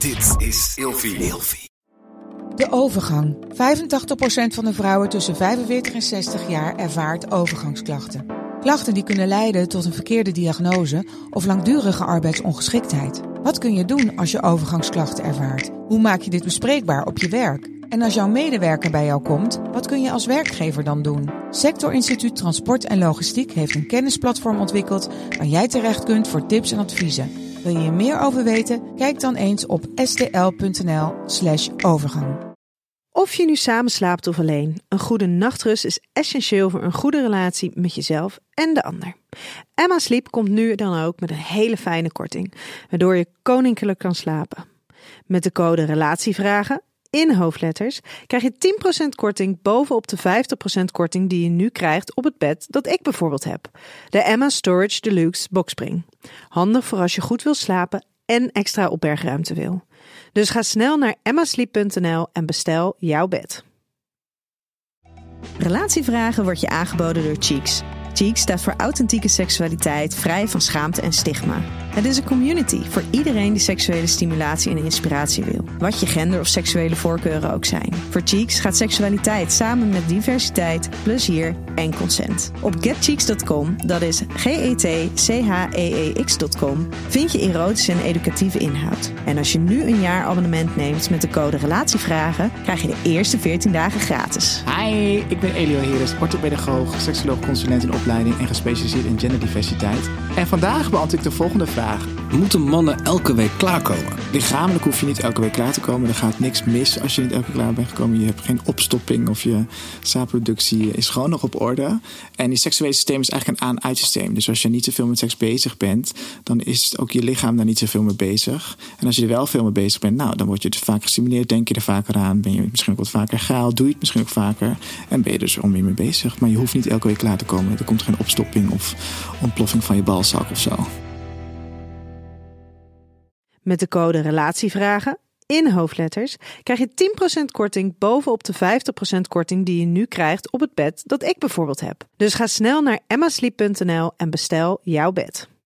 Dit is Ilfie. De overgang. 85% van de vrouwen tussen 45 en 60 jaar ervaart overgangsklachten. Klachten die kunnen leiden tot een verkeerde diagnose of langdurige arbeidsongeschiktheid. Wat kun je doen als je overgangsklachten ervaart? Hoe maak je dit bespreekbaar op je werk? En als jouw medewerker bij jou komt, wat kun je als werkgever dan doen? Sectorinstituut Transport en Logistiek heeft een kennisplatform ontwikkeld waar jij terecht kunt voor tips en adviezen. Wil je hier meer over weten? Kijk dan eens op stl.nl/overgang. Of je nu samen slaapt of alleen, een goede nachtrust is essentieel voor een goede relatie met jezelf en de ander. Emma Sleep komt nu dan ook met een hele fijne korting, waardoor je koninklijk kan slapen. Met de code RELATIEVRAGEN in hoofdletters krijg je 10% korting bovenop de 50% korting die je nu krijgt op het bed dat ik bijvoorbeeld heb. De Emma Storage Deluxe Boxspring. Handig voor als je goed wil slapen en extra opbergruimte wil. Dus ga snel naar emmasleep.nl en bestel jouw bed. Relatievragen wordt je aangeboden door Cheeks. Cheeks staat voor authentieke seksualiteit, vrij van schaamte en stigma. Het is een community voor iedereen die seksuele stimulatie en inspiratie wil. Wat je gender of seksuele voorkeuren ook zijn. Voor Cheeks gaat seksualiteit samen met diversiteit, plezier en consent. Op getcheeks.com, dat is getcheeks.com, vind je erotische en educatieve inhoud. En als je nu een jaar abonnement neemt met de code RELATIEVRAGEN, krijg je de eerste 14 dagen gratis. Hi, ik ben Elio Heres, orthopedagoog, seksoloog, consulent in opleiding en gespecialiseerd in genderdiversiteit. En vandaag beantwoord ik de volgende vraag. Moeten mannen elke week klaarkomen? Lichamelijk hoef je niet elke week klaar te komen. Er gaat niks mis als je niet elke week klaar bent gekomen. Je hebt geen opstopping of je zaadproductie is gewoon nog op orde. En je seksuele systeem is eigenlijk een aan-uit systeem. Dus als je niet zoveel met seks bezig bent, dan is ook je lichaam daar niet zoveel mee bezig. En als je er wel veel mee bezig bent, nou, dan word je dus vaak gestimuleerd. Denk je er vaker aan. Ben je misschien ook wat vaker gaal. Doe je het misschien ook vaker. En ben je dus er meer mee bezig. Maar je hoeft niet elke week klaar te komen. Er komt geen opstopping of ontploffing van je balzak of zo. Met de code RELATIEVRAGEN in hoofdletters krijg je 10% korting bovenop de 50% korting die je nu krijgt op het bed dat ik bijvoorbeeld heb. Dus ga snel naar emmasleep.nl en bestel jouw bed.